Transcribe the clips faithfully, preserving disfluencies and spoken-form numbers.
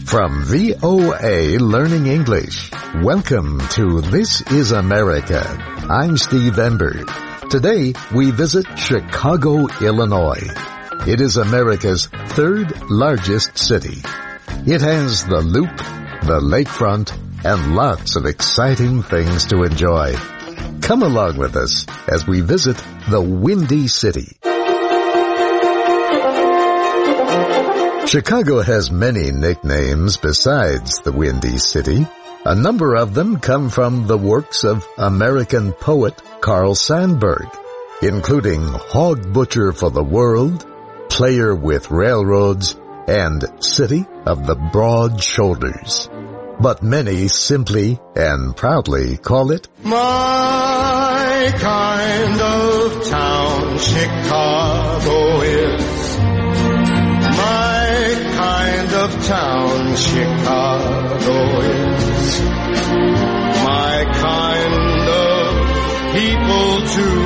From V O A Learning English, welcome to This is America. I'm Steve Ember. Today, we visit Chicago, Illinois. It is America's third largest city. It has the Loop, the lakefront, and lots of exciting things to enjoy. Come along with us as we visit the Windy City. Chicago has many nicknames besides the Windy City. A number of them come from the works of American poet Carl Sandburg, including Hog Butcher for the World, Player with Railroads, and City of the Broad Shoulders. But many simply and proudly call it my kind of town. Chicago is my kind of town. Chicago is my kind of people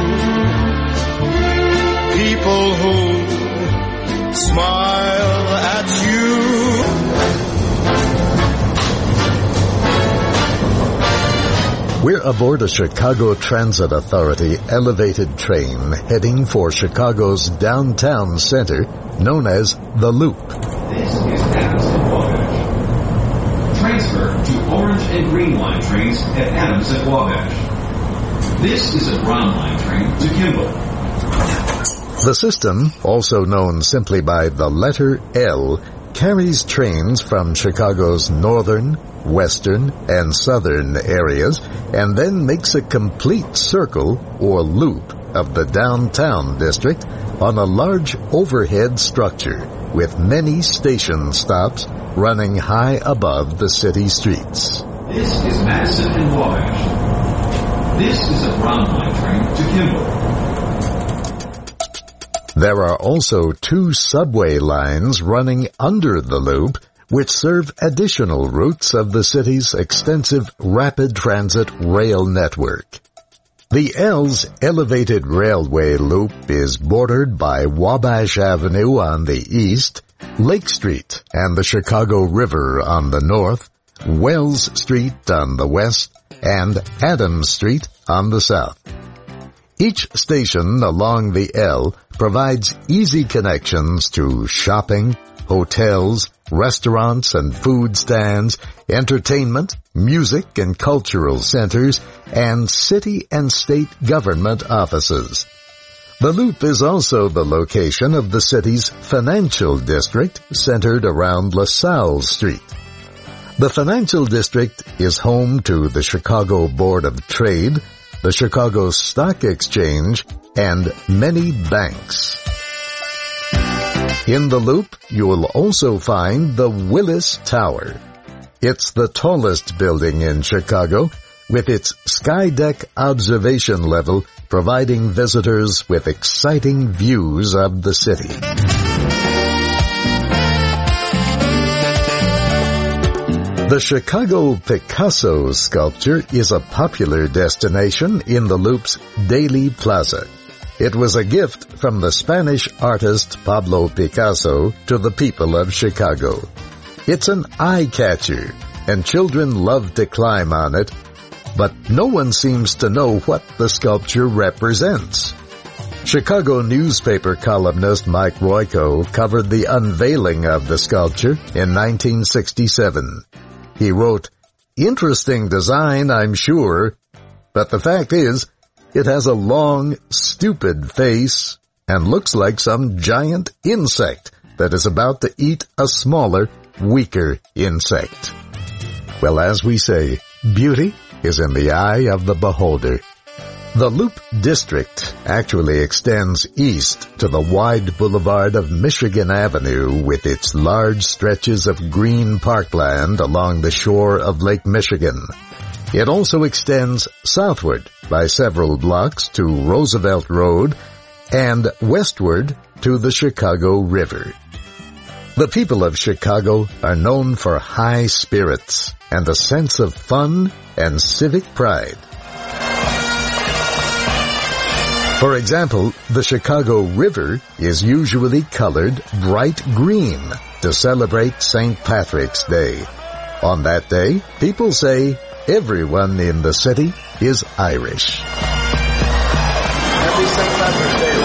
too. People who smile at you. We're aboard a Chicago Transit Authority elevated train heading for Chicago's downtown center, known as the Loop. This is Adams and Wabash. Transfer to Orange and Green Line trains at Adams and Wabash. This is a Brown Line train to Kimball. The system, also known simply by the letter L, carries trains from Chicago's northern, western, and southern areas, and then makes a complete circle or loop of the downtown district on a large overhead structure with many station stops running high above the city streets. This is Madison and Wabash. This is a Brown Line train to Kimball. There are also two subway lines running under the loop, which serve additional routes of the city's extensive rapid transit rail network. The L's elevated railway loop is bordered by Wabash Avenue on the east, Lake Street and the Chicago River on the north, Wells Street on the west, and Adams Street on the south. Each station along the L provides easy connections to shopping, hotels, restaurants and food stands, entertainment, music and cultural centers, and city and state government offices. The Loop is also the location of the city's financial district, centered around LaSalle Street. The financial district is home to the Chicago Board of Trade, the Chicago Stock Exchange, and many banks. In the Loop, you will also find the Willis Tower. It's the tallest building in Chicago, with its skydeck observation level providing visitors with exciting views of the city. The Chicago Picasso sculpture is a popular destination in the Loop's Daly Plaza. It was a gift from the Spanish artist Pablo Picasso to the people of Chicago. It's an eye-catcher, and children love to climb on it, but no one seems to know what the sculpture represents. Chicago newspaper columnist Mike Royko covered the unveiling of the sculpture in nineteen sixty-seven. He wrote, "Interesting design, I'm sure, but the fact is, it has a long, stupid face and looks like some giant insect that is about to eat a smaller, weaker insect." Well, as we say, beauty is in the eye of the beholder. The Loop District actually extends east to the wide boulevard of Michigan Avenue with its large stretches of green parkland along the shore of Lake Michigan. It also extends southward by several blocks to Roosevelt Road and westward to the Chicago River. The people of Chicago are known for high spirits and a sense of fun and civic pride. For example, the Chicago River is usually colored bright green, to celebrate Saint Patrick's Day. On that day, people say everyone in the city is Irish. Happy Saint Patrick's Day,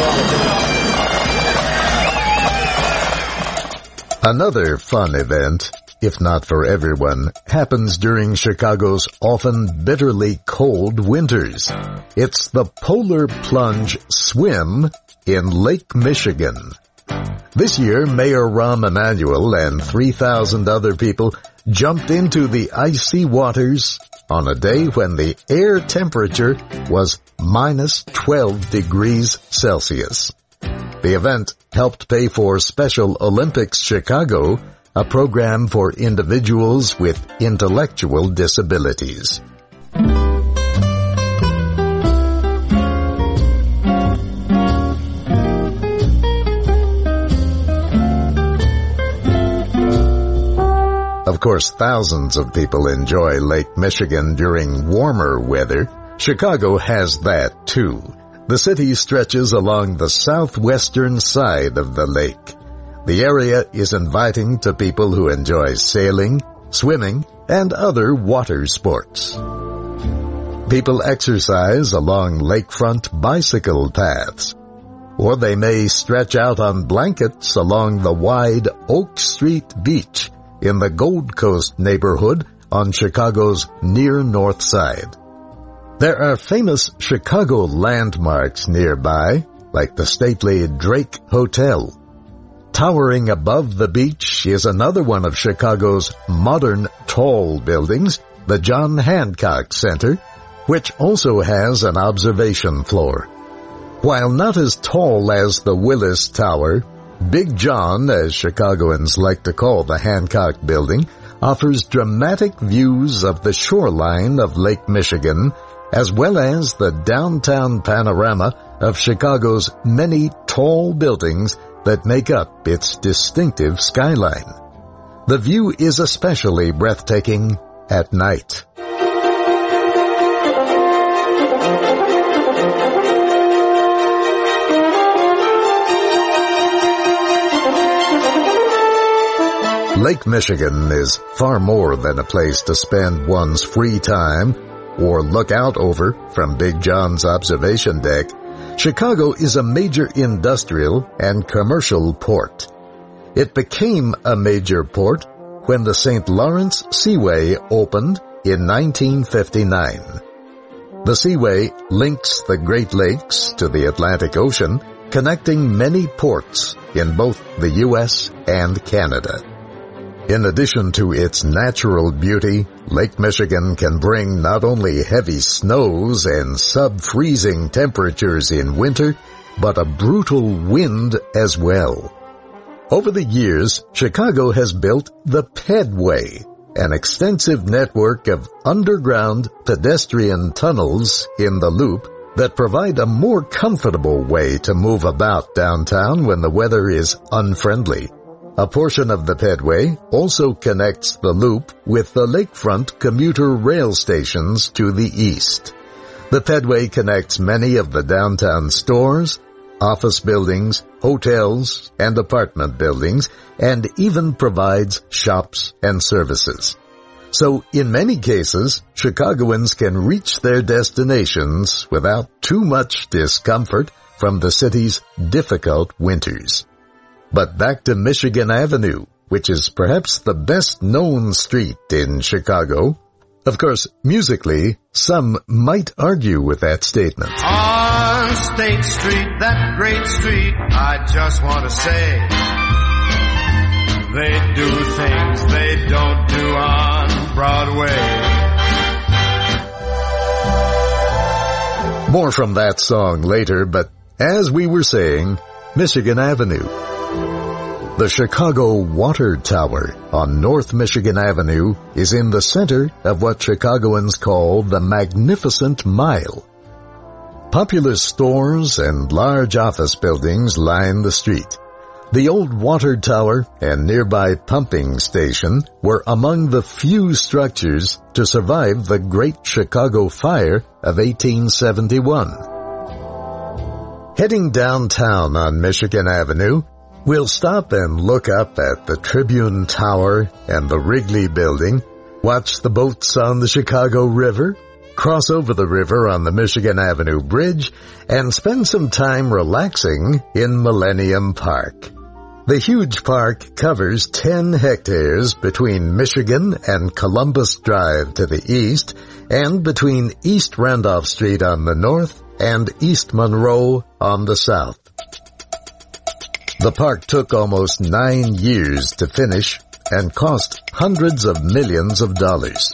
Robert. Another fun event, if not for everyone, happens during Chicago's often bitterly cold winters. It's the Polar Plunge Swim in Lake Michigan. This year, Mayor Rahm Emanuel and three thousand other people jumped into the icy waters on a day when the air temperature was minus twelve degrees Celsius. The event helped pay for Special Olympics Chicago, a program for individuals with intellectual disabilities. Of course, thousands of people enjoy Lake Michigan during warmer weather. Chicago has that too. The city stretches along the southwestern side of the lake. The area is inviting to people who enjoy sailing, swimming, and other water sports. People exercise along lakefront bicycle paths, or they may stretch out on blankets along the wide Oak Street beach in the Gold Coast neighborhood on Chicago's near north side. There are famous Chicago landmarks nearby, like the stately Drake Hotel. Towering above the beach is another one of Chicago's modern tall buildings, the John Hancock Center, which also has an observation floor. While not as tall as the Willis Tower, Big John, as Chicagoans like to call the Hancock Building, offers dramatic views of the shoreline of Lake Michigan, as well as the downtown panorama of Chicago's many tall buildings that make up its distinctive skyline. The view is especially breathtaking at night. Lake Michigan is far more than a place to spend one's free time or look out over from Big John's observation deck. Chicago is a major industrial and commercial port. It became a major port when the Saint Lawrence Seaway opened in nineteen fifty-nine. The Seaway links the Great Lakes to the Atlantic Ocean, connecting many ports in both the U S and Canada. In addition to its natural beauty, Lake Michigan can bring not only heavy snows and sub-freezing temperatures in winter, but a brutal wind as well. Over the years, Chicago has built the Pedway, an extensive network of underground pedestrian tunnels in the Loop that provide a more comfortable way to move about downtown when the weather is unfriendly. A portion of the Pedway also connects the Loop with the lakefront commuter rail stations to the east. The Pedway connects many of the downtown stores, office buildings, hotels, and apartment buildings, and even provides shops and services. So, in many cases, Chicagoans can reach their destinations without too much discomfort from the city's difficult winters. But back to Michigan Avenue, which is perhaps the best-known street in Chicago. Of course, musically, some might argue with that statement. On State Street, that great street, I just want to say, they do things they don't do on Broadway. More from that song later, but as we were saying, Michigan Avenue. The Chicago Water Tower on North Michigan Avenue is in the center of what Chicagoans call the Magnificent Mile. Populous stores and large office buildings line the street. The old water tower and nearby pumping station were among the few structures to survive the Great Chicago Fire of eighteen seventy-one. Heading downtown on Michigan Avenue, We'll stop and look up at the Tribune Tower and the Wrigley Building, watch the boats on the Chicago River, cross over the river on the Michigan Avenue Bridge, and spend some time relaxing in Millennium Park. The huge park covers ten hectares between Michigan and Columbus Drive to the east, and between East Randolph Street on the north and East Monroe on the south. The park took almost nine years to finish and cost hundreds of millions of dollars.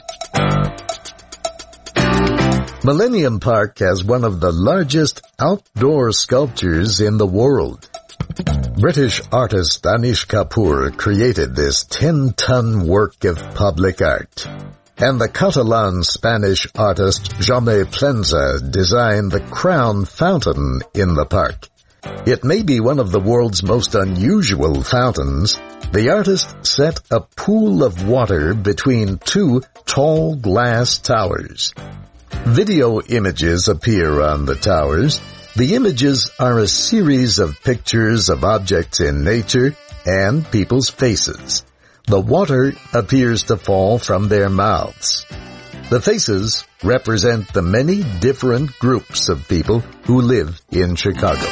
Millennium Park has one of the largest outdoor sculptures in the world. British artist Anish Kapoor created this ten-ton work of public art, and the Catalan-Spanish artist Jaume Plensa designed the Crown Fountain in the park. It may be one of the world's most unusual fountains. The artist set a pool of water between two tall glass towers. Video images appear on the towers. The images are a series of pictures of objects in nature and people's faces. The water appears to fall from their mouths. The faces represent the many different groups of people who live in Chicago.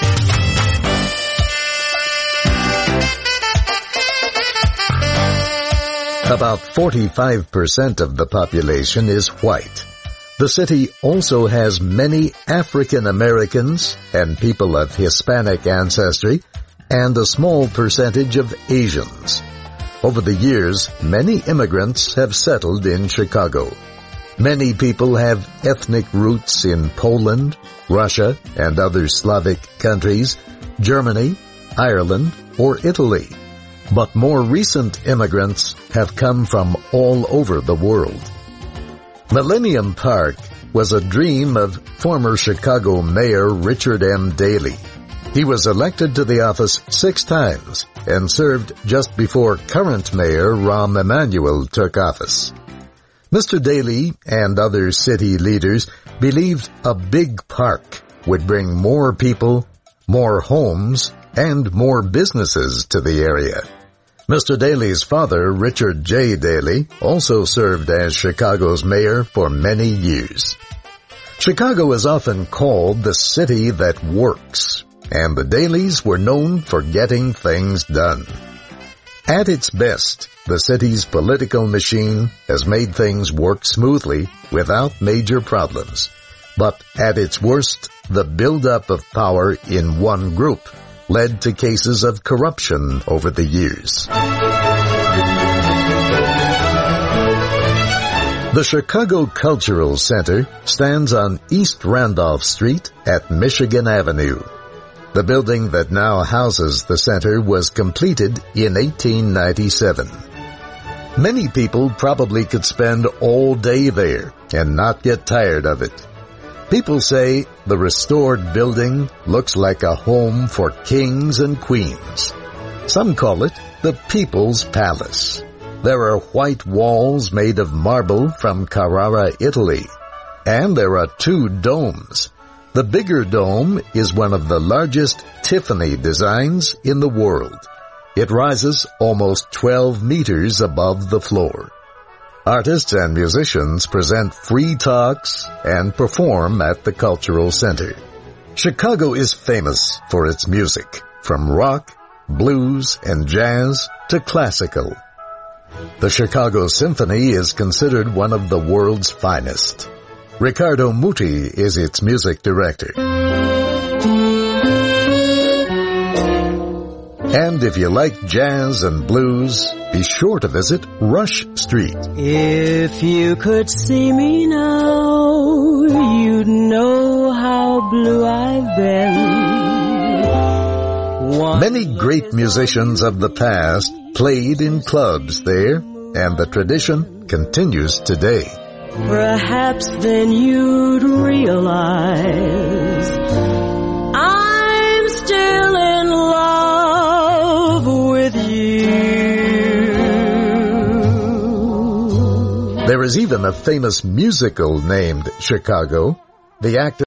About forty-five percent of the population is white. The city also has many African Americans and people of Hispanic ancestry, and a small percentage of Asians. Over the years, many immigrants have settled in Chicago. Many people have ethnic roots in Poland, Russia, and other Slavic countries, Germany, Ireland, or Italy. But more recent immigrants have come from all over the world. Millennium Park was a dream of former Chicago Mayor Richard M. Daley. He was elected to the office six times and served just before current Mayor Rahm Emanuel took office. Mister Daley and other city leaders believed a big park would bring more people, more homes, and more businesses to the area. Mister Daley's father, Richard J. Daley, also served as Chicago's mayor for many years. Chicago is often called the city that works, and the Daleys were known for getting things done. At its best, the city's political machine has made things work smoothly without major problems. But at its worst, the buildup of power in one group led to cases of corruption over the years. The Chicago Cultural Center stands on East Randolph Street at Michigan Avenue. The building that now houses the center was completed in eighteen ninety-seven. Many people probably could spend all day there and not get tired of it. People say the restored building looks like a home for kings and queens. Some call it the People's Palace. There are white walls made of marble from Carrara, Italy. And there are two domes. The bigger dome is one of the largest Tiffany designs in the world. It rises almost twelve meters above the floor. Artists and musicians present free talks and perform at the Cultural Center. Chicago is famous for its music, from rock, blues, and jazz to classical. The Chicago Symphony is considered one of the world's finest. Ricardo Muti is its music director. And if you like jazz and blues, be sure to visit Rush Street. If you could see me now, you'd know how blue I've been. One Many great musicians of the past played in clubs there, and the tradition continues today. Perhaps then you'd realize I'm still in love with you. There is even a famous musical named Chicago. The actor